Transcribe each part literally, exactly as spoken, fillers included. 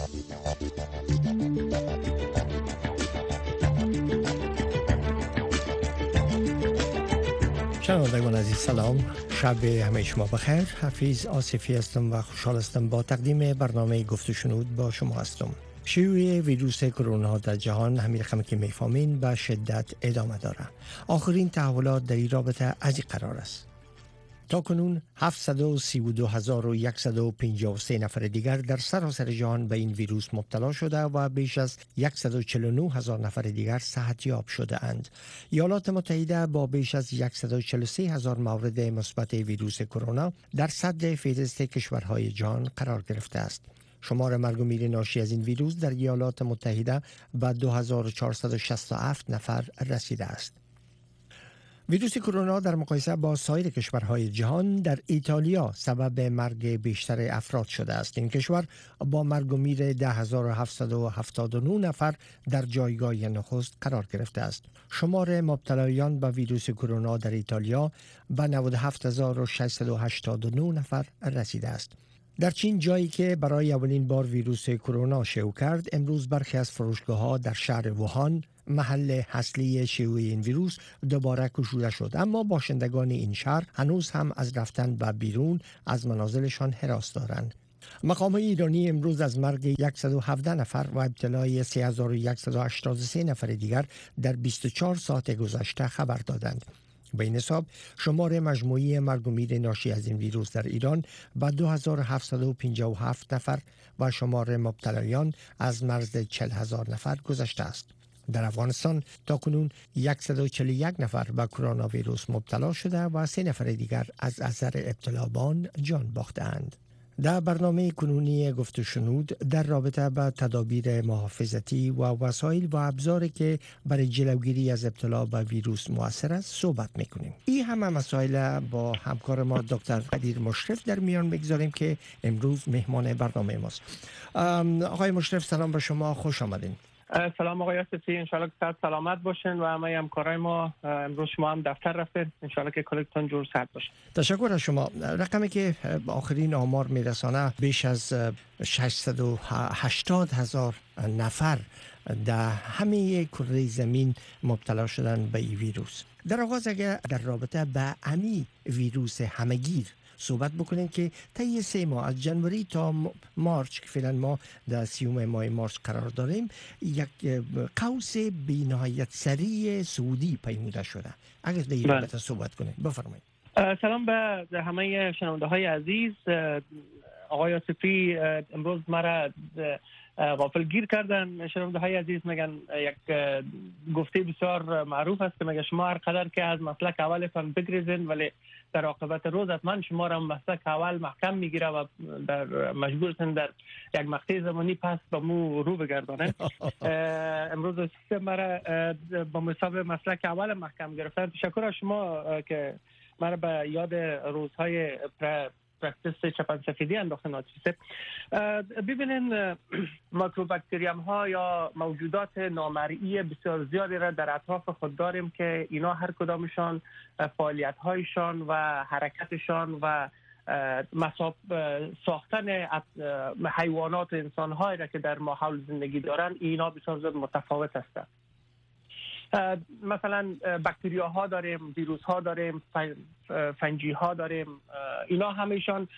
شنوندگان عزیز سلام، شب همه شما بخیر. حفیظ آصفی هستم و خوشحال هستم با تقدیم برنامه گفت و شنود با شما هستم. شیوع ویروس کرونا در جهان همین رقم که میفهمین به شدت ادامه داره. آخرین تحولات در این رابطه از این قرار است. تا کنون هفتصد و سی و دو هزار و صد و پنجاه و سه نفر دیگر در سراسر جهان به این ویروس مبتلا شده و بیش از صد و چهل و نه هزار نفر دیگر صحتیاب شده اند. ایالات متحده با بیش از صد و چهل و سه هزار مورد مثبت ویروس کرونا در صدر فهرست کشورهای جهان قرار گرفته است. شمار مرگ و میر ناشی از این ویروس در ایالات متحده به دو هزار و چهارصد و شصت و هفت نفر رسیده است. ویروس کرونا در مقایسه با سایر کشورهای جهان در ایتالیا سبب مرگ بیشتر افراد شده است. این کشور با مرگ و میر ده هزار و هفتصد و هفتاد و نه نفر در جایگاه نخست قرار گرفته است. شمار مبتلایان به ویروس کرونا در ایتالیا به نود و هفت هزار و ششصد و هشتاد و نه نفر رسیده است. در چین، جایی که برای اولین بار ویروس کرونا شیوع کرد، امروز برخی از فروشگاه‌ها در شهر ووهان، محل اصلی شیوع این ویروس، دوباره گشوده شد، اما باشندگان این شهر هنوز هم از رفتن به بیرون از منازلشان هراس دارند. مقامات ایرانی امروز از مرگ صد و هفده نفر و ابتلای سه هزار و صد و هشتاد و سه نفر دیگر در بیست و چهار ساعت گذشته خبر دادند. به این حساب شمار مجموعی مرگ و میر ناشی از این ویروس در ایران به دو هزار و هفتصد و پنجاه و هفت نفر و شمار مبتلایان از مرز چهل هزار نفر گذشته است. در افغانستان تاکنون صد و چهل و یک نفر به کرونا ویروس مبتلا شده و سه نفر دیگر از اثر ابتلا به آن جان باختند. در برنامه کنونی گفت و شنود در رابطه با تدابیر محافظتی و وسایل و ابزاری که برای جلوگیری از ابتلا به ویروس مؤثر است صحبت میکنیم. این همه مسائل با همکار ما دکتر قدیر مشرف در میان بگذاریم که امروز مهمان برنامه ماست. آقای مشرف، سلام به شما، خوش آمدین. سلام آقای آصفی، انشالله که صحت سلامت باشین و همه همکارای ما امروز شما هم دفتر رفتید، انشالله که کلتون جور صحت باشه. تشکر از شما. رقمی که آخرین آمار میرسانه بیش از ششصد و هشتاد هزار نفر در همه کره زمین مبتلا شدن به این ویروس. در آغاز اگر در رابطه به امی ویروس همگیر صحبت بکنیم که طی سه ماه از جنوری تا مارچ که فعلا ما در سیوم ماه مارچ قرار داریم، یک قوس بی‌نهایت سریع سعودی پیموده شده. اگر در این رابطه صحبت کنیم بفرمایید. سلام به همه شنونده های عزیز. آقای آصفی امروز مرا غافل گیر کردن. شنونده های عزیز میگن یک گفته بسیار معروف است که میگه شما هر قدر که از مسلک اولتان بگریزین ولی در عاقبت روز حتما شما را مسلک اول محکم میگیره و در مجبورتن در یک مقطع زمانی پس به مو رو بگردانه. امروز مرا با حساب مسلک اول محکم گرفتن. تشکر از شما که مرا به یاد روزهای پرکتیس چپن سفیدی انداختن. ناچیزه ببینین، میکروباکتریوم ها یا موجودات نامرئی بسیار زیادی را در اطراف خود داریم که اینا هر کدامشان فعالیت هایشان و حرکتشان و مساب ساختن حیوانات و انسان هایی را که در ماحول زندگی دارن اینا بسیار زیاد متفاوت هستند. مثلا باکتریا ها داریم، ویروس ها داریم، فنجی ها داریم. اینا همیشان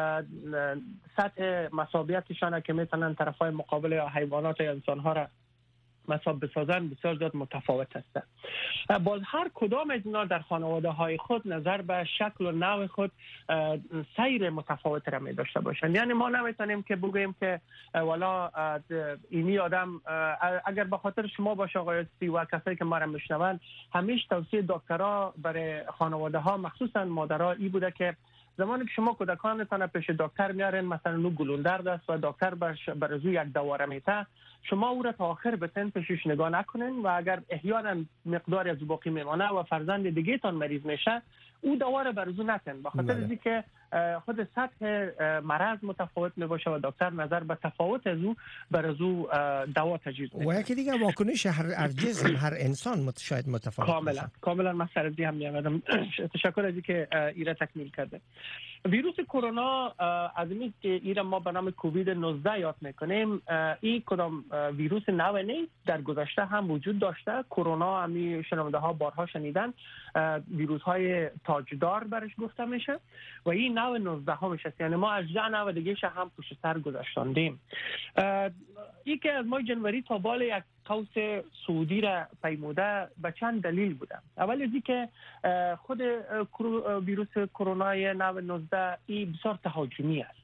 سطح مسابقتشان که میتونن طرفای مقابل یا حیوانات یا انسان ها را مساب بسازن بسیار زیاد متفاوت هستند. باز هر کدام از اینا در خانواده های خود نظر به شکل و نوع خود سیر متفاوت را می داشته باشند. یعنی ما نمیتونیم که بگوییم که والا اینی آدم اگر به خاطر شما باشه آقای آصفی و کسایی که ما را میشنون، همیشه توصیه دکترها برای خانواده ها مخصوصا مادرها ای بوده که زمانی که شما کودکانتان پیش دکتر میارین، مثلا نو گلوندرد است و دکتر بر از او یک دوا میته، شما او را تا آخر بتن پیشش نگاه نکنین و اگر احیانا مقداری از باقی میمانه و فرزند دیگه تان مریض میشه، او دوا را بر از او نتن، به خاطر اینکه خود سطح مرض متفاوت می باشه و دکتر نظر به تفاوت از او بر از او دوا تجویز میکنه. و یکی دیگه واکنش هر هر جسم هر انسان شاید متفاوت کاملا باشه. کاملا من سر دی هم میامدم. تشکر از اینکه ایره تکمیل کرده. ویروس کرونا از این که ایره ما به نام کووید نوزده یاد میکنیم، این کدام ویروس نو نیست، در گذشته هم وجود داشته. کرونا همی شنونده ها بارها شنیدن، ویروس های تاجدار برش گفته میشه و این نو نوزده ها میشه، یعنی ما اجزا نو دیگه هم پشت سر گذاشتاندیم. این که از ماه جنوری تا بال یک قوس سعودی را پیموده به چند دلیل بوده. اول از اینکه خود ویروس کرونا نو نوزده این بسیار تهاجمی است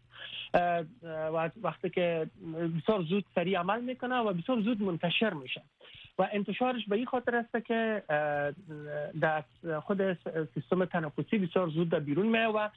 و وقتی که بسیار زود سریع عمل میکنه و بسیار زود منتشر میشه و انتشارش به این خاطر است که در خود سیستم تنفسی بسیار زود در بیرون میاد و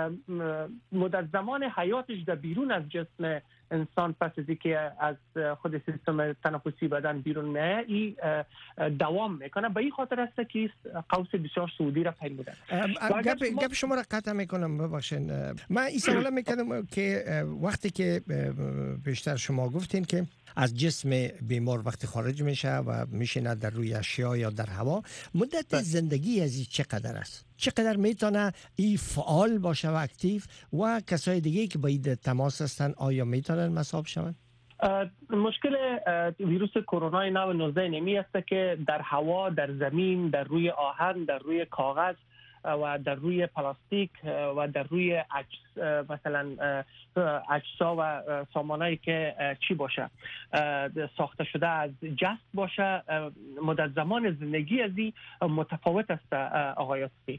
مدت زمان حیاتش در بیرون از جسم انسان پس از اینکه از خود سیستم تنفسی بدن بیرون میاد این دوام میکنه. به این خاطر است که قوس بسیار سعودی را پیموده. گپ گپ شما را قطع میکنم، ببخشید. من این سوال میکنم که وقتی که بیشتر شما گفتین که از جسم بیمار وقتی خارج میشه و میشینه در روی اشیا یا در هوا، مدت زندگی از این چقدر است؟ چقدر میتونه این فعال باشه و اکتیو و کسای دیگه که با این تماس هستن آیا میتونن مصاب شوند؟ مشکل ویروس کرونا نو نوزده نمی است که در هوا، در زمین، در روی آهن، در روی کاغذ و در روی پلاستیک و در روی اجس مثلا اجسا و سامانهایی که چی باشه ساخته شده از جست باشه، مدت زمان زندگی از این متفاوت است. آقای یوسفی،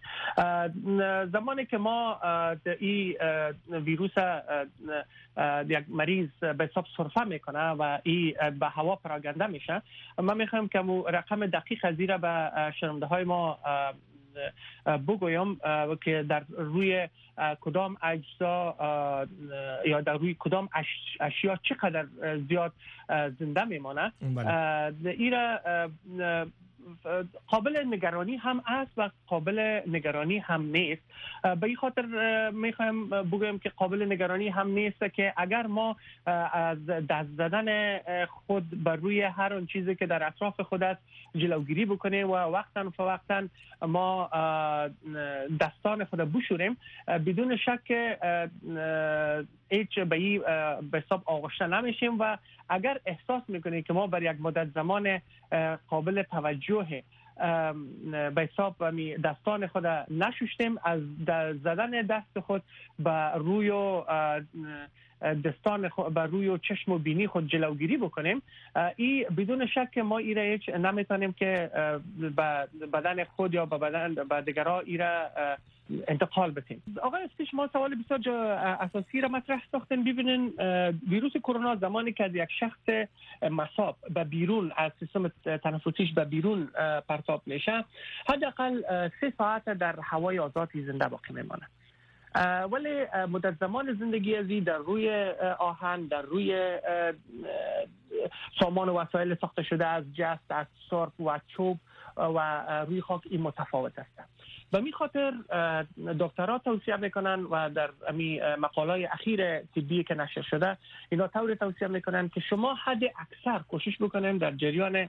زمانی که ما این ویروس یک مریض به حساب سرفه میکنه و این به هوا پراگنده میشه، من میخوام که رقم دقیق از این را به شنونده های ما بگویم که در روی کدام اجزا یا در روی کدام اشیا چقدر زیاد زنده میمانه. ایرا قابل نگرانی هم است و قابل نگرانی هم نیست. به این خاطر میخوایم بگویم که قابل نگرانی هم نیست که اگر ما از دست زدن خود بر روی هر اون چیزی که در اطراف خود است جلوگیری بکنیم و وقتا فوقتا ما دستان خود بشوریم، بدون شک هیچ به این به حساب آغشته نمیشیم و اگر احساس میکنیم که ما بر یک مدت زمان قابل توجه به حساب دستان خود نشوشتیم، از زدن دست خود به روی دستان خود بر روی چشم و بینی خود جلوگیری بکنیم، این بدون شک ما ایره هیچ نمیتونیم که به بدن خود یا به بدن به دیگران ایره انتقال بدیم. آقای اسپیش، ما سوال بسیار اساسی را مطرح ساختن. ببینین ویروس کرونا زمانی که یک شخص مصاب به بیرون از سیستم تنفسیش به بیرون پرتاب میشه، حداقل سه ساعت در هوای آزادی زنده باقی میمانه. ولی مدت زمان زندگی ازی در روی آهن، در روی سامان و وسایل ساخته شده از جست، از سرب و چوب و روی خاک این متفاوت است. به می خاطر دکترها توصیه میکنن و در امی مقالای اخیر طبی که نشر شده اینا طور توصیه میکنن که شما حد اکثر کوشش بکنین در جریان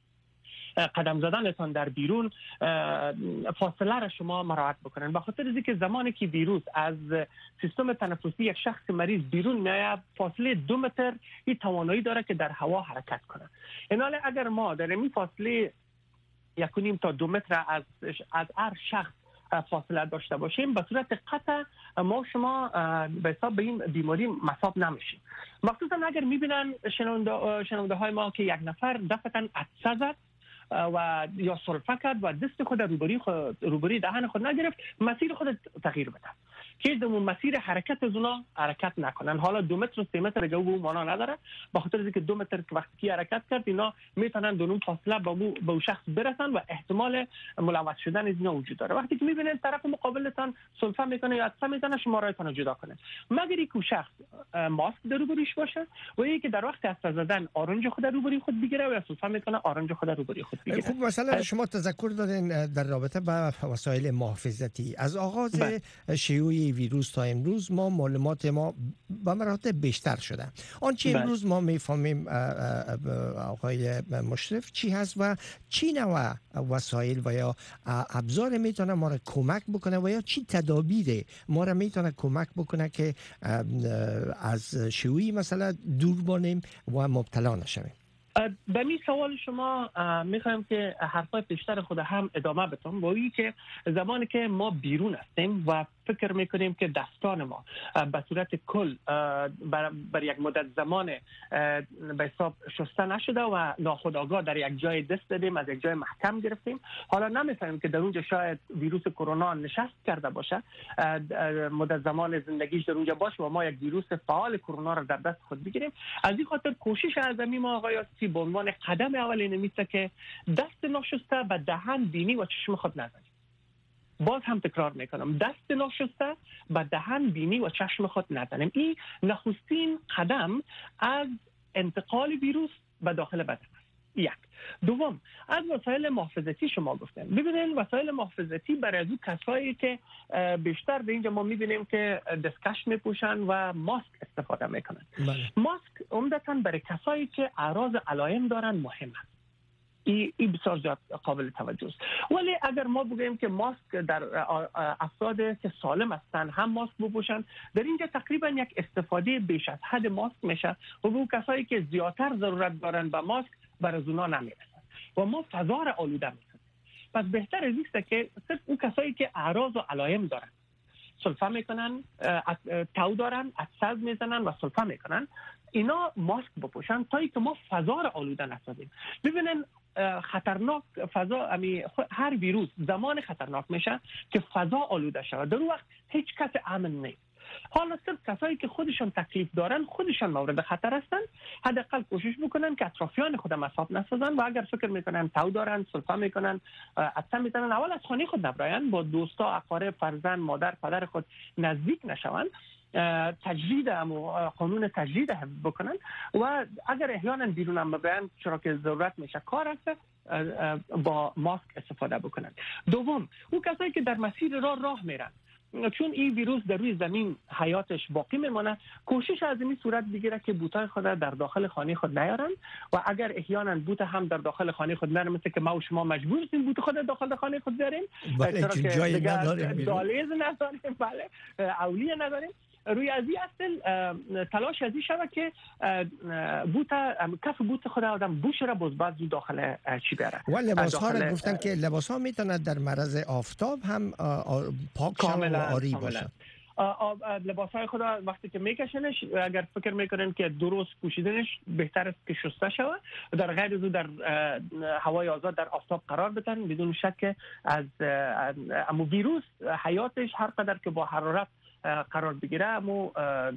قدم زدنتان در بیرون فاصله را شما مراعات بکنن، به خاطر اینکه زمانی که ویروس از سیستم تنفسی یک شخص مریض بیرون میاد فاصله دو متر این توانایی داره که در هوا حرکت کنه. این حال اگر ما در این فاصله یک و نیم تا دو متر از از هر شخص فاصله داشته باشیم، به صورت قطع ما شما به حساب به این بیماری مصاب نمیشیم. مخصوصا اگر میبینن شنونده, شنونده های ما که یک نفر دفعتا عطسه زد و یا سرفه کرد و دست خود روبری خود روبری دهن خود نگرفت، مسیر خود تغییر بده که دمون مسیر حرکت از اونا حرکت نکنن. حالا دو متر و سه متر جو به معنا نداره، به خاطر اینکه دو متر وقتی که حرکت کرد اینا میتونن دونون فاصله با به اون شخص برسن و احتمال ملوث شدن از اینا وجود داره. وقتی که میبینن طرف مقابلتان سلفه میکنه یا عطسه میزنه، شما رایتون جدا کنه، مگر اینکه شخص ماسک در روبریش باشه و اینکه در وقت عطسه زدن آرنج خود روبری خود بگیره و یا سلفه میکنه آرنج خود روبری خود بگیره. خب مثلا شما تذکر دادین در رابطه با وسایل محافظتی از آغاز شیوع ابتدای ویروس تا امروز ما معلومات ما به مراتب بیشتر شده. آنچه بله. امروز ما میفهمیم آقای مشرف چی هست و چی نوع وسایل و یا ابزار میتونه ما را کمک بکنه و یا چی تدابیر ما را میتونه کمک بکنه که از شیوعی مثلا دور بانیم و مبتلا نشویم. به می سوال شما میخوایم که حرفای پیشتر خود هم ادامه بدم با این که زمانی که ما بیرون هستیم و فکر میکنیم که دستان ما به صورت کل بر, بر یک مدت زمان به حساب شسته نشده و ناخودآگاه در یک جای دست دادیم، از یک جای محکم گرفتیم، حالا نمیفهمیم که در اونجا شاید ویروس کرونا نشست کرده باشه، مدت زمان زندگیش در اونجا باشه و ما یک ویروس فعال کرونا را در دست خود بگیریم. از این خاطر کوشش اعظمی ما آقای آسفی به عنوان قدم اول اینه میشه که دست ناشسته به دهن، بینی و چشم خود نزنیم. باز هم تکرار میکنم، دست ناشسته به دهن، بینی و چشم خود نزنیم. این نخستین قدم از انتقال ویروس به داخل بدن است. یک. دوم، از وسایل محافظتی شما گفتن. ببینید وسایل محافظتی برای از کسایی که بیشتر به اینجا ما میبینیم که دستکش میپوشن و ماسک استفاده میکنن. بله. ماسک عمدتاً برای کسایی که اعراض علائم دارن مهم است. این ای بسیار زیاد قابل توجه است. ولی اگر ما بگوییم که ماسک در افراد که سالم هستند هم ماسک بپوشن، در اینجا تقریبا یک استفاده بیش از حد ماسک میشه و به کسایی که زیادتر ضرورت دارن به ماسک برای اونا نمیرسن و ما فضا را آلوده میکنیم. پس بهتر است که صرف اون کسایی که اعراض و علائم دارن، سلفه میکنن، تو دارن، عطسه میزنن و سلفه میکنن، اینا ماسک بپوشن تا اینکه ما فضا را آلوده نسازیم. ببینن خطرناک فضا، هر ویروس زمان خطرناک میشه که فضا آلوده شود. در اون وقت هیچ کس امن نیست. حالا صرف کسایی که خودشان تکلیف دارن، خودشان مورد خطر هستن، حداقل کوشش بکنن که اطرافیان خود مصاب نسازن و اگر فکر میکنن تو دارن، سلفه میکنن، عطسه میزنن، اول از خانه خود نبراین، با دوستا، اقارب، فرزند، مادر، پدر خود نزدیک نشون، تجرید هم قانون تجرید حفظ بکنن و اگر احیانا بیرون هم ببرن چرا که ضرورت میشه کار هست، با ماسک استفاده بکنن. دوم، اون کسایی که در مسیر راه راه میرن، چون این ویروس در روی زمین حیاتش باقی میمونه، کوشش از این صورت بگیره که بوتای خود در داخل خانه خود نیارن و اگر احیانا بوت هم در داخل خانه خود نره، مثل که ما و شما مجبور هستیم بوت خود داخل خانه خود بیاریم، چرا که جای نداریم، دالیز نداریم، بله، اولیه نداریم. روی از این اصل تلاش ازی شود که بوت کف بوت خود آدم بوش را باز باز داخل چی بره. و لباس ها را گفتن که لباس ها میتونه در معرض آفتاب هم پاک شون و آری باشه. لباس های خود وقتی که میکشنش، اگر فکر میکنن که درست پوشیدنش بهتر است که شسته شود، در غیر از در هوای آزاد در آفتاب قرار بدن، بدون شک از اما ویروس حیاتش هر قدر که با حرارت قرار بگیره امو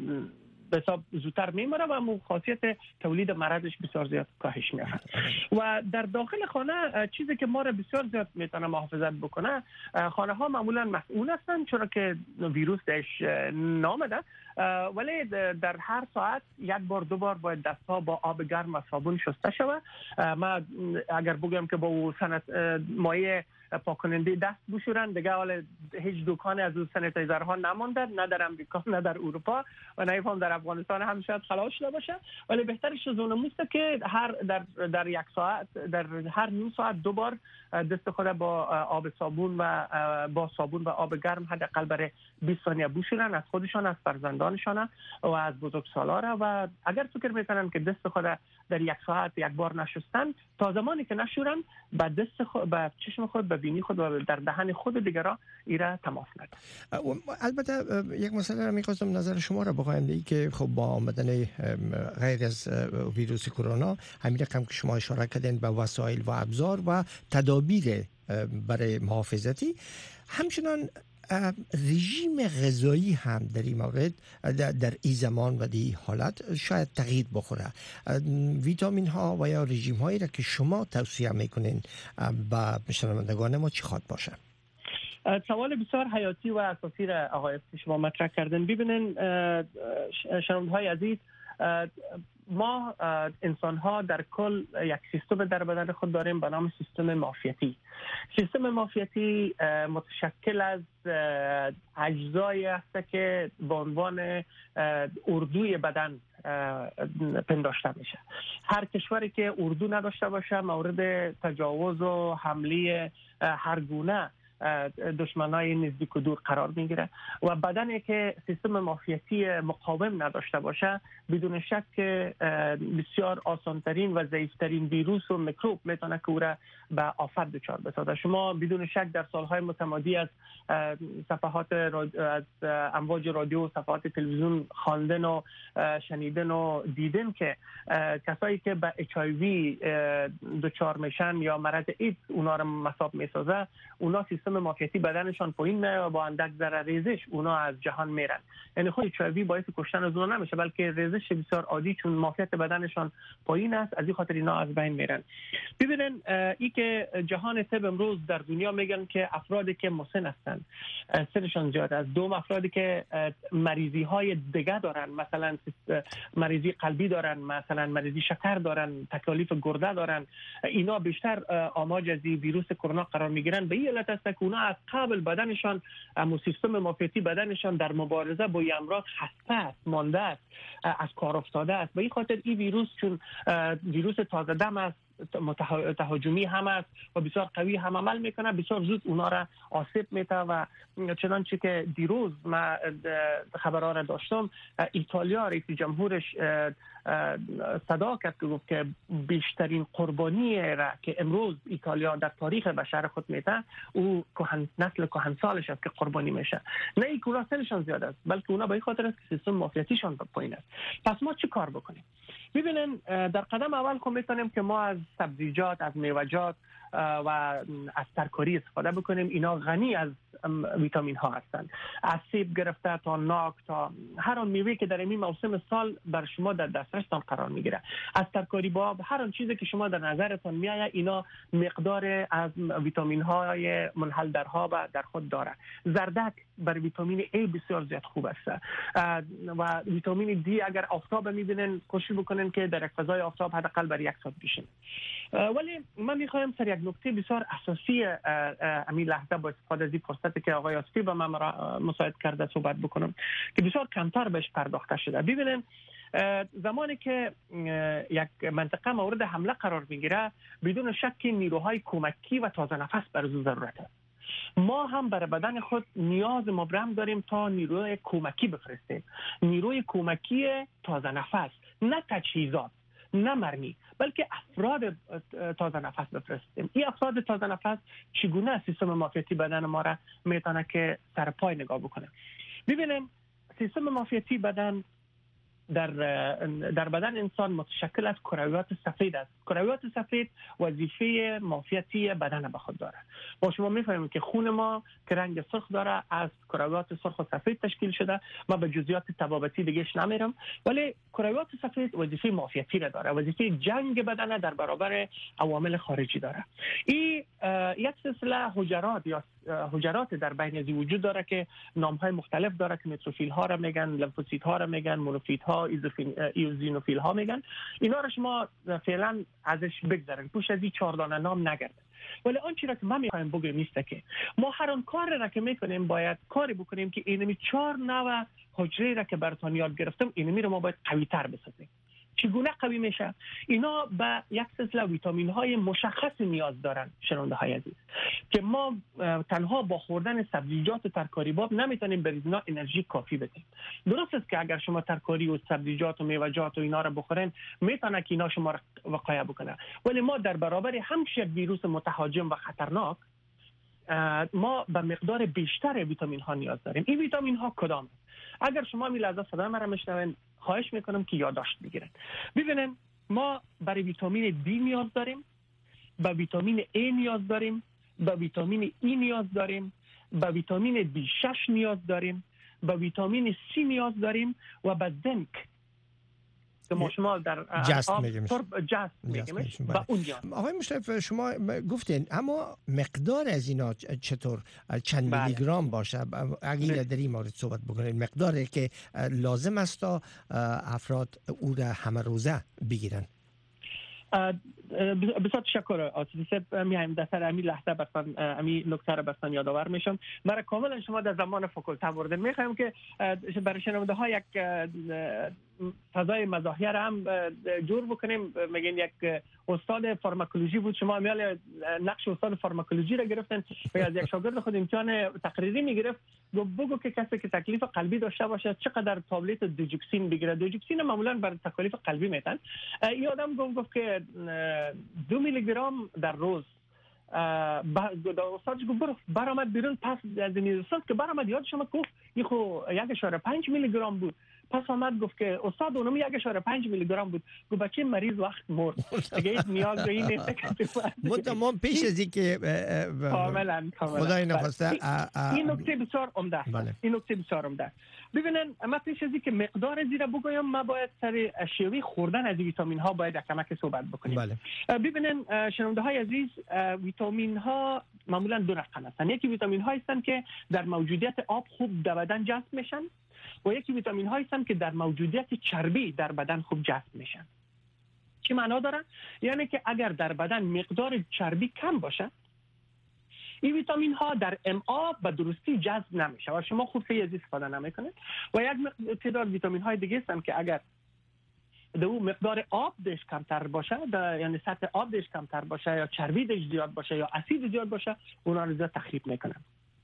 به حساب زودتر میمره و امو خاصیت تولید مرضش بسیار زیاد کاهش میافته. و در داخل خانه چیزی که ما را بسیار زیاد میتونه محافظت بکنه، خانه ها معمولا مسئول هستن چرا که ویروس درش نامده، ولی در هر ساعت یک بار دو بار باید دستها با آب گرم و صابون شسته شود. ما اگر بگم که با او سنت مایع پاک کننده دست بشورن، دیگه حالا هیچ دکان از اون سانیتایزرها نمانده، نه در امریکا نه در اروپا و نه هم در افغانستان هم شاید خلاص شده باشه، ولی بهترش از اون موست که هر در در یک ساعت در هر نیم ساعت دو بار دست خود با آب صابون و با صابون و آب گرم حداقل برای بیست ثانیه بشورن، از خودشان، از فرزندانشان و از بزرگسالان. و اگر فکر میکنن که دست خود در یک ساعت یک بار نشستن، تا زمانی که نشورن با دست خود، با چشم خود، با بینی خود و در دهن خود دیگران ایرا تماس ندن. البته یک مسئله را می‌خواستم نظر شما را بخوایم، ای که خب با آمدن غیر از ویروس کرونا، همین رقم که شما اشاره کردین به وسایل و ابزار و تدابیر برای محافظتی، همچنان رژیم غذایی هم در این مورد در این زمان و در این حالت شاید تغییر بخوره. ویتامین ها و یا رژیم هایی را که شما توصیه میکنین به شنوندگان ما چی خواد باشه؟ سوال بسیار حیاتی و اساسی را آقای شما مطرح کردن. ببینن شنونده‌های عزیز، ما انسان ها در کل یک سیستم در بدن خود داریم به نام سیستم معافیتی. سیستم معافیتی متشکل از اجزایی است که به عنوان اردوی بدن پنداشته میشه. هر کشوری که اردو نداشته باشه مورد تجاوز و حمله هر گونه دشمنای نزدیک و دور قرار میگیره و بدنی که سیستم معافیتی مقاوم نداشته باشه بدون شک بسیار آسانترین و ضعیفترین ویروس و میکروب میتونه که او را به آفت دچار بسازه. شما بدون شک در سالهای متمادی از صفحات از امواج رادیو و صفحات تلویزیون خواندن و شنیدن و دیدن که کسایی که به اچ آی وی دچار میشن یا مرض ایدز اونا را مصاب میسازه، اونا سیستم معافیتی بدنشان پایین میاد و با اندک ذره ریزش اونا از جهان میرن. یعنی خود اچ آی وی باعث کشتن از اونا نمیشه بلکه ریزش بسیار عادی، چون معافیت بدنشان پایین است از این خاطر اینا از بین میرن. ببینن ای که جهان طب امروز در دنیا میگن که افرادی که مسن هستن سنشان زیاد است، دوم افرادی که مریضی های دیگه دارن، مثلا مریضی قلبی دارن، مثلا مریضی شکر دارن، تکالیف گرده دارن، اینا بیشتر آماج از ویروس کرونا قرار میگیرن. به این علت است که اونا از قبل بدنشان اما سیستم معافیتی بدنشان در مبارزه با این امراض خسته است، مانده است، از کار افتاده است. به این خاطر این ویروس چون ویروس تازه دم است، تهاجمی هم است و بسیار قوی هم عمل میکنه، بسیار زود اونا را آسیب میده و چنانچه که دیروز ما خبرها را داشتم، ایتالیا رئیس جمهورش صدا کرد که گفت که بیشترین قربانی را که امروز ایتالیا در تاریخ بشر خود میده او کهن نسل کهنسالش است که قربانی میشه. نه این که سنشان زیاد است بلکه اونا به این خاطر است که سیستم معافیتیشان پایین است. پس ما چی کار بکنیم؟ ببینن در قدم اول که میتونیم که ما از سبزیجات، از میوه‌جات و از ترکاری استفاده بکنیم. اینا غنی از ویتامین ها هستند، از سیب گرفته تا ناک تا هر آن میوه که در این موسم سال بر شما در دسترستان قرار میگیره، از ترکاری باب، هر آن چیزی که شما در نظرتان میآید اینا مقدار از ویتامین های منحل در ها در خود داره. زردک بر ویتامین A بسیار زیاد خوب است و ویتامین دی اگر آفتاب میبینن کوشش بکنن که در فضای آفتاب حداقل بر یک ساعت بشین. ولی من میخوایم سر یک نکته بسیار اساسی همین لحظه با استفاده از این فرصتی که آقای آصفی به من مساعد کرده صحبت بکنم که بسیار کمتر بهش پرداخته شده. ببینن زمانی که یک منطقه مورد حمله قرار میگیره بدون شک نیروهای کمکی و تازه نفس بر او ضرورت است. ما هم برای بدن خود نیاز مبرم داریم تا نیروی کمکی بفرستیم، نیروی کمکی تازه نفس، نه تجهیزات، نه مرمی، بلکه افراد تازه نفس بفرستیم. این افراد تازه نفس چگونه سیستم معافیتی بدن ما را میتونه که سر پای نگاه بکنه. ببینیم سیستم معافیتی بدن در در بدن انسان متشکل از کرویات سفید است. کرویات سفید وظیفه معافیتی بدن به خود داره. با شما میفهمیم که خون ما که رنگ سرخ داره از کرویات سرخ و سفید تشکیل شده. ما به جزئیات طبابتی دیگهش نمیرم، ولی کرویات سفید وظیفه معافیتی را داره، وظیفه جنگ بدن در برابر عوامل خارجی داره. این یک سلسله حجرات یا حجرات در بین از وجود داره که نام‌های مختلف داره که نوتروفیل ها را میگن، لمفوسیت ها را میگن، مونوفیت ها، ایوزینوفیل ها میگن. اینا را شما فعلا ازش بگذارید، پوش از این چهار دانه نام نگرد. ولی آن چیزی که ما میخوایم بگیم نیست که ما هر آن کاری را که میکنیم باید کاری بکنیم که اینمی چهار نوع حجره را که براتون یاد گرفتم اینمی رو ما باید قوی تر بسازیم. چگونه قوی میشه؟ اینا به یک سلسله ویتامین های مشخص نیاز دارن شنونده های عزیز که ما تنها با خوردن سبزیجات و ترکاری باب نمیتونیم به اینا انرژی کافی بدیم. درست است که اگر شما ترکاری و سبزیجات و میوه‌جات و اینا رو بخورین میتونه که اینا شما رو وقایع بکنه، ولی ما در برابر همش یک ویروس متهاجم و خطرناک ما به مقدار بیشتر ویتامین ها نیاز داریم. این ویتامین ها کدام؟ اگر شما می لحظه صدای من را میشنوین خواهش میکنم که یادداشت بگیرید. ببینید ما برای ویتامین دی نیاز داریم، به ویتامین A نیاز داریم، به ویتامین E نیاز داریم، به ویتامین بی شش نیاز داریم، به ویتامین C نیاز داریم و به زنک. که ما شما در جست آب میگیم ترب جست میگیمش و اونجا. آقای مشرف شما گفتین اما مقدار از اینا چطور چند بله. میلی گرم باشه؟ اگر در این مورد صحبت بکنید، مقداری که لازم است تا افراد او را همه روزه بگیرن. بسیار تشکر آصفی صاحب. میایم در سر امی لحظه برسان امی نکته را برسان یادآور میشم. مرا کاملا شما در زمان فاکولته بردن. میخوایم که برای شنونده ها یک فضای مزاحیه را هم جور بکنیم. میگن یک استاد فارماکولوژی بود، شما میال نقش استاد فارماکولوژی را گرفتن و از یک شاگرد خود امتحان تقریری میگرفت، گفت بگو که کسی که تکلیف قلبی داشته باشه چقدر تابلت دوجوکسین بگیره. دوجوکسین معمولا برای تکلیف قلبی میتن. این آدم گفت گفت که دو میلی گرم در روز. استادش گفت برو برآمد بیرون. پس از این استاد که برآمد یاد شما گفت این خو یک اشاره پنج میلی گرم بود. پس آمد گفت که استاد اونم یک اشاره پنج میلی گرم بود. گفت بچه مریض وقت مرد دیگه نیاز به این نیست که متمام پیش از این که کاملا خدای نخواسته این نکته بسیار عمده است. این نکته بسیار عمده است. ببینن ما پیش از این که مقدار زیرا بگویم ما باید سر شیوه خوردن از ویتامین ها باید کمک صحبت بکنیم. بله. ببینن شنونده های عزیز، ویتامین ها معمولا دو رقم هستند. یکی ویتامین ها هستند که در موجودیت آب خوب در بدن جذب میشن و یکی ویتامین ها هستند که در موجودیت چربی در بدن خوب جذب میشن. چی معنا داره؟ یعنی که اگر در بدن مقدار چربی کم باشه، این ویتامین ها در امعا به درستی جذب نمیشه و شما خوب از استفاده نمیکنید. و یک تعداد ویتامین های دیگه هستند که اگر در اون مقدار آب دش کمتر باشه، یعنی سطح آب دش کمتر باشه یا چربی دش زیاد باشه یا اسید زیاد باشه، اونا رو زیاد تخریب میکنن.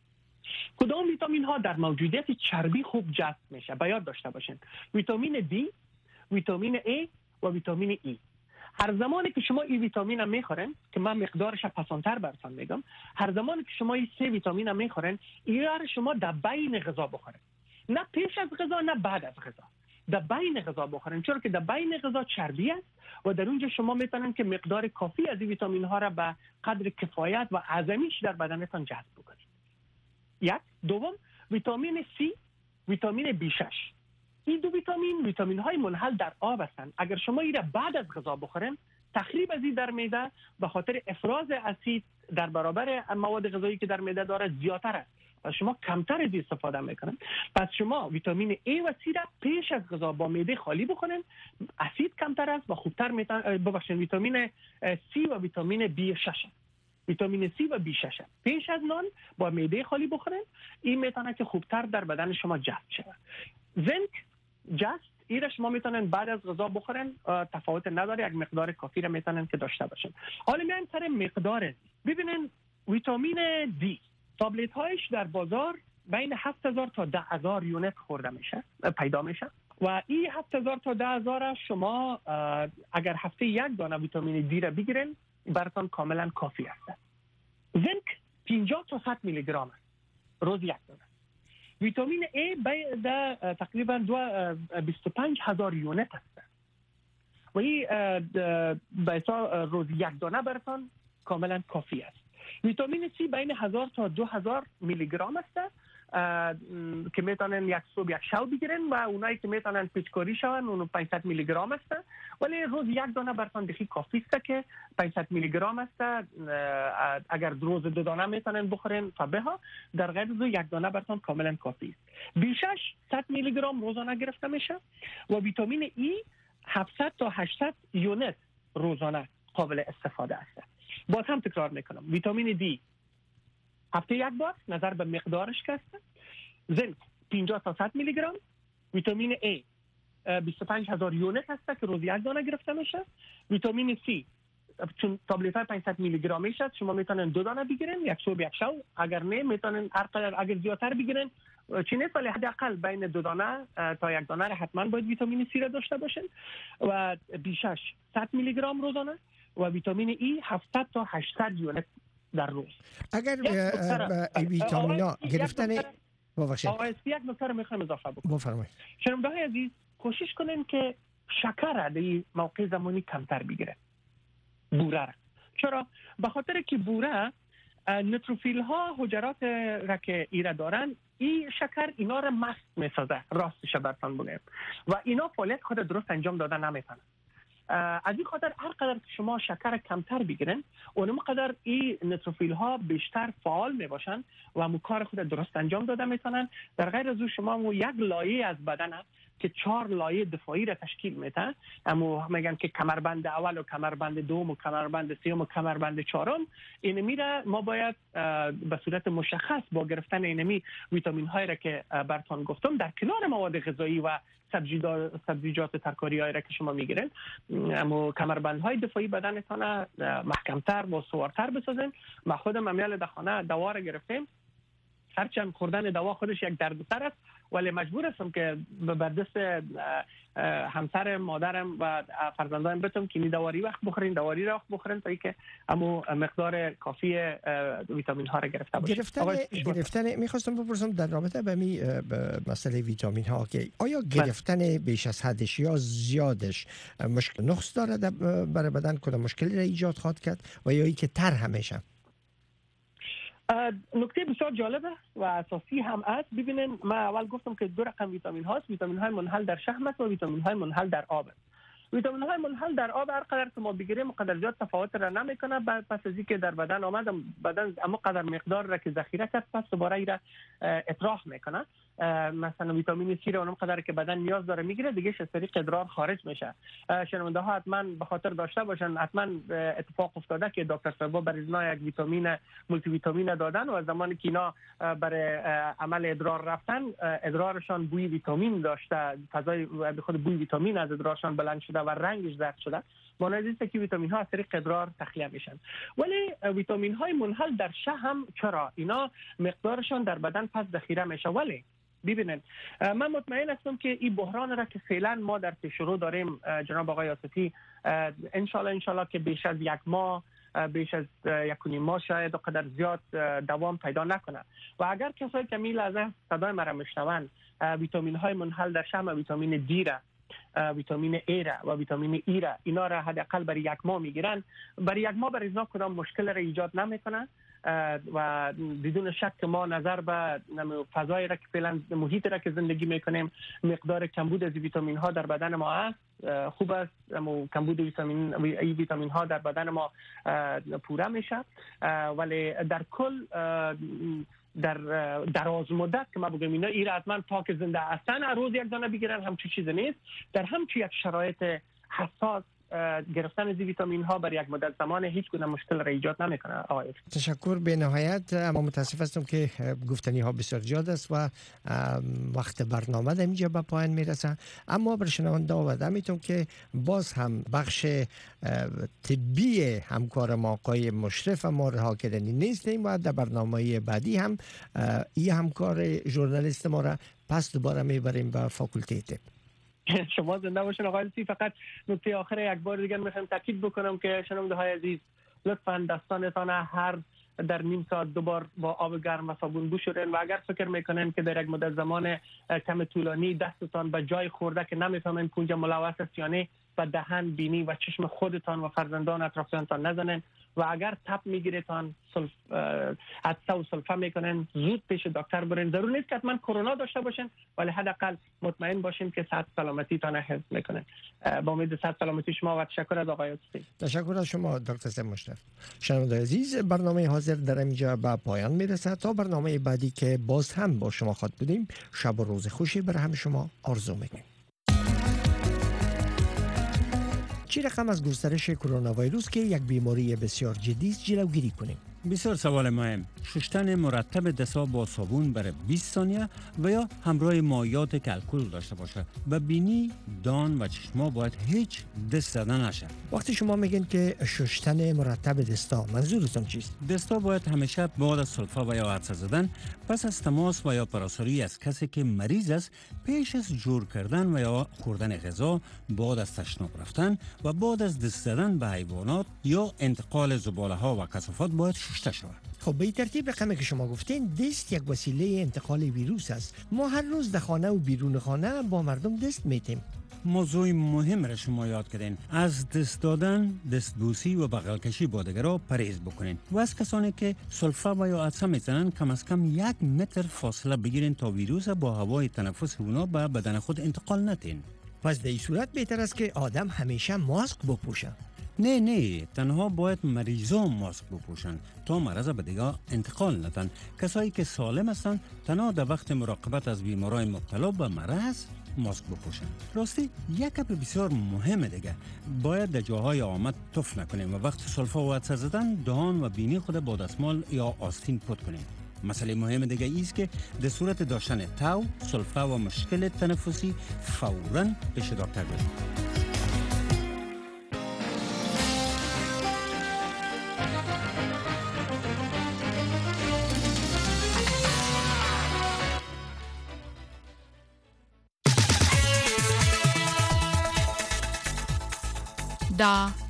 کدام ویتامین ها در موجودیت چربی خوب جذب میشه؟ باید داشته باشین ویتامین دی، ویتامین A و ویتامین E. هر زمانی که شما این ویتامین هم میخورن، که من مقدارش پسانتر براتون میگم، هر زمانی که شما این سه ویتامین هم میخورن، اینا رو شما در بین غذا بخورن، نه پیش از غذا نه بعد از غذا، در بین غذا بخورن، چون که در بین غذا چربی است و در اونجا شما میتونن که مقدار کافی از این ویتامین ها را به قدر کفایت و اعظمیش در بدنتان جذب بکنید. یک. دوم، ویتامین C، ویتامین بی شش. این دو ویتامین ویتامین های منحل در آب هستند. اگر شما این را بعد از غذا بخورن، تخریب از این در معده به خاطر افراز اسید در برابر مواد غذایی که در معده داره زیادتر است و شما کمتر از استفاده میکنن. پس شما ویتامین A و C را پیش از غذا با معده خالی بخورن، اسید کمتر است و خوبتر میتون ببخشید ویتامین C و ویتامین بی شش. ویتامین C و بی شش پیش از نان با معده خالی بخورن، این میتونه که خوبتر در بدن شما جذب شود. زنک، جست، ایره شما میتونن بعد از غذا بخورن، تفاوت نداره، یک مقدار کافی را میتونن که داشته باشن. حالا میایم سر مقدار. ببینن ویتامین دی تابلت هایش در بازار بین هفت هزار تا ده هزار یونت خورده میشه، پیدا میشه و این هفت هزار تا ده هزار شما اگر هفته یک دانه ویتامین دی را بگیرن براتون کاملا کافی است. زنک پنجاه تا صد میلی گرم است روز یک دانه. ویتامین A باید تقریبا بیست و پنج هزار یونت است و این باید روز یک دانه براتون کاملا کافی است. ویتامین C بین هزار تا دو هزار میلی گرم است که میتونن یک صبح یک شب بگیرن و اونایی که میتونن پیچکاری شون اون پانصد میلی گرم است، ولی روز یک دانه براتون دیگه کافی است که پانصد میلی گرم است. اگر روز دو دانه میتونن بخورن فبها، در غیر از یک دانه براتون کاملا کافی است. بیشش صد میلی گرم روزانه گرفته میشه و ویتامین E هفتصد تا هشتصد یونت روزانه قابل استفاده است. باز هم تکرار میکنم، ویتامین دی هفته یک بار نظر به مقدارش که است. زنک پنجاه تا صد میلی گرم. ویتامین A بیست و پنج هزار یونت هست که روز یک دانه گرفته میشه. ویتامین C چون تابلت های پانصد میلی گرم میشه، شما میتونن دو دانه بگیرن، یک صبح یک شب. اگر نه میتونن هر قدر اگر زیادتر بگیرن چی نیست، ولی حداقل بین دو دانه تا یک دانه را حتما باید ویتامین C را داشته باشن و بیشش صد میلی گرم روزانه و ویتامین E هفتصد تا هشتصد یونت در روز. اگر ویتامینا گرفتن ببخشید آقای یک نکته میخوام اضافه بکنم. بفرمایید. شنونده‌های عزیز کوشش کنین که شکر در موقع زمانی کمتر بگیره. بوره. چرا؟ به خاطر که بوره نوتروفیل ها حجرات را که ایره دارن، این شکر اینا را مست میسازه، راستش براتون بگم، و اینا فعالیت خود درست انجام دادن نمیتونن. از این خاطر هر قدر شما شکر کمتر بگیرن، اونم قدر این نوتروفیل ها بیشتر فعال می باشن و مو کار خود درست انجام داده میتونن. در غیر از او شما مو یک لایه از بدن که چهار لایه دفاعی را تشکیل میده، اما میگن که کمربند اول و کمربند دوم و کمربند سوم و کمربند چهارم، اینمی را ما باید به صورت مشخص با گرفتن اینمی ویتامین هایی را که براتون گفتم در کنار مواد غذایی و سبزیجات ترکاری هایی را که شما میگیرین، اما کمربند های دفاعی بدنتان محکمتر و سوارتر بسازین. ما خودم امیال در خانه دوا را گرفتیم، هرچند خوردن دوا خودش یک دردسر است، ولی مجبور هستم که بر دست همسر مادرم و فرزندانم بتم که این دواری وقت بخورین، دواری وقت بخورین تا اینکه امو مقدار کافی ویتامین ها را گرفته باشین. گرفتن گرفتن میخواستم بپرسم در رابطه با می مسئله ویتامین ها که آیا گرفتن بیش از حدش یا زیادش مشکل نقص داره برای بدن، کدام مشکلی را ایجاد خواهد کرد و یا اینکه تر همیشه؟ نکته بسیار جالبه و اساسی هم است. ببینین ما اول گفتم که دو رقم ویتامین هاست، ویتامین های منحل در شحم است و ویتامین های منحل در آب است. ویتامین های منحل در آب هر قدر که ما بگیریم قدر زیاد تفاوت را نمیکنه، بعد پس از اینکه در بدن آمد بدن اما قدر مقدار را که ذخیره کرد پس دوباره ای را اطراح میکنه. مثلا ویتامین سی را اون قدر که بدن نیاز داره میگیره، دیگه از طریق ادرار خارج میشه. شنونده ها حتما به خاطر داشته باشن، حتما اتفاق افتاده که دکتر صاحب برای اینا یک ویتامین مولتی ویتامین دادن و زمانی که اینا برای عمل ادرار رفتن، ادرارشان بوی ویتامین داشته، فضای به خود بوی ویتامین از ادرارشان بلند شده و رنگش زرد شده، معنی است که ویتامین ها از طریق ادرار تخلیه میشن. ولی ویتامین های منحل در شحم چرا اینا مقدارشان در بدن پس ذخیره میشه؟ ولی ببینید من مطمئن هستم که این بحران را که فعلا ما در پیش رو داریم جناب آقای آصفی، ان شاء الله ان شاء الله که بیش از یک ماه، بیش از یک و نیم ماه شاید قدر زیاد دوام پیدا نکنه. و اگر کسایی که میل از صدای مرا میشنون ویتامین های منحل در شحم، ویتامین دی را، ویتامین ای را و ویتامین ای را، اینا را حداقل برای یک ماه میگیرن، برای یک ماه برای اینا کدام مشکل را ایجاد نمیکنه و بدون شک ما نظر به فضایی را که فعلا محیط را که زندگی میکنیم، مقدار کمبود از ویتامین ها در بدن ما است، خوب است. اما کمبود ویتامین ای ویتامین ها در بدن ما پوره میشه، ولی در کل در دراز مدت که ما بگم اینا ایره حتما تا که زنده هستن روز یک دانه بگیرن همچی چیز نیست. در همچی یک شرایط حساس گرفتن از ویتامین ها برای یک مدت زمان هیچ گونه مشکل را ایجاد نمیکنه. آقای تشکر به نهایت. اما متاسف هستم که گفتنی ها بسیار زیاد است و وقت برنامه در اینجا به پایان میرسه، اما بر شنونده آورده میتونم که باز هم بخش طبی همکار ما آقای مشرف ما رها کردنی نیستیم و در برنامه بعدی هم این همکار ژورنالیست ما را پس دوباره میبریم به فاکولته طب. شما زنده باشین آقای لطفی. فقط نکته آخر یک بار دیگه میخوام تاکید بکنم که شنونده های عزیز لطفاً دستانتان هر در نیم ساعت دوبار با آب گرم و صابون بشورین و اگر فکر میکنین که در یک مدت زمان کم طولانی دستتان به جای خورده که نمیفهمین کجا ملوث است یا نه، و دهن، بینی و چشم خودتان و فرزندان اطرافیانتان نزنین و اگر تب میگیرتان سلف حدسه و سلفه میکنن زود پیش دکتر برین. ضرور نیست که حتما کرونا داشته باشین، ولی حداقل مطمئن باشین که صحت سلامتی تان حفظ میکنن. با امید صحت سلامتی شما و تشکر از آقای آصفی. تشکر از شما دکتر صاحب مشرف. شنوندگان عزیز، برنامه حاضر در اینجا به پایان میرسه. تا برنامه بعدی که باز هم با شما خواهد بودیم، شب و روز خوشی برای همه شما آرزو میکنیم. چی رقم از گسترش کرونا ویروس که یک بیماری بسیار جدی است جلوگیری کنیم؟ بسیار سوال مهم. شستن مرتب دست‌ها با صابون برای بیست ثانیه و یا همراه مایعات که الکل داشته باشه. و بینی، دان و چشما باید هیچ دست زدن نشه. وقتی شما میگین که شستن مرتب دستا، منظورتون چیست؟ دستا باید همیشه بعد از سلفه و یا عطسه زدن، پس از تماس و یا پراساری از کسی که مریض است، پیش از جور کردن و یا خوردن غذا، بعد از تشناب رفتن و بعد از دست زدن به حیوانات یا انتقال زباله ها و کثافات باید کشته شود. خب به این ترتیب رقمی که شما گفتین دست یک وسیله انتقال ویروس است. ما هر روز در خانه و بیرون خانه با مردم دست میتیم. موضوع مهم را شما یاد کردین. از دست دادن، دستبوسی و بغل کشی با دیگران پرهیز بکنین و از کسانی که سلفه و یا عطسه میزنن کم از کم یک متر فاصله بگیرین تا ویروس با هوای تنفس اونا به بدن خود انتقال ندین. پس در این صورت بهتر است که آدم همیشه ماسک بپوشه. نه نه، تنها باید مریضان ماسک بپوشن تا مرض به دیگه انتقال ندن. کسایی که سالم هستن تنها در وقت مراقبت از بیمارای مبتلا به مرض ماسک بپوشن. راستی یک گپ بسیار مهم دیگه، باید در جاهای آمد تف نکنیم و وقت سلفه و عطسه زدن دهان و بینی خود با دستمال یا آستین پت کنیم. مسئله مهم دیگه ایست که در صورت داشتن تاو، سلفه و مشکل تنفسی فوراً پیش دکتر بریم. دا